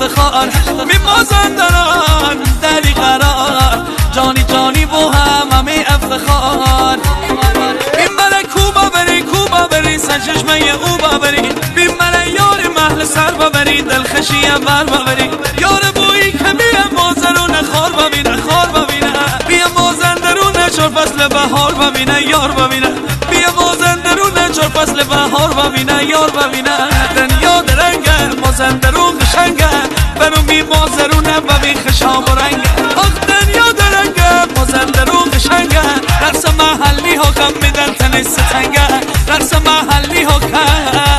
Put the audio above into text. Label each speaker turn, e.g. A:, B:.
A: افتخار بی مازندران دلی قرار جانی جانی بو همه افتخار بی من کوبا بری سرچشمه او ببری بی من یار محل سر ببری دلخشی بر ببری یار بویی که بیا مازرون خار ببینه بیا مازندرون چور فصل بهار ببینه یار ببینه بیا مازندرون چور فصل بهار ببینه یار ببینه دنیا درنگه مازندرون قشنگه برو بی مازرونه ببین خشام و رنگه آخ دنیا درنگه مازندرون قشنگه رقص محلی ها کم میدن تنش ستنگه رقص محلی ها کم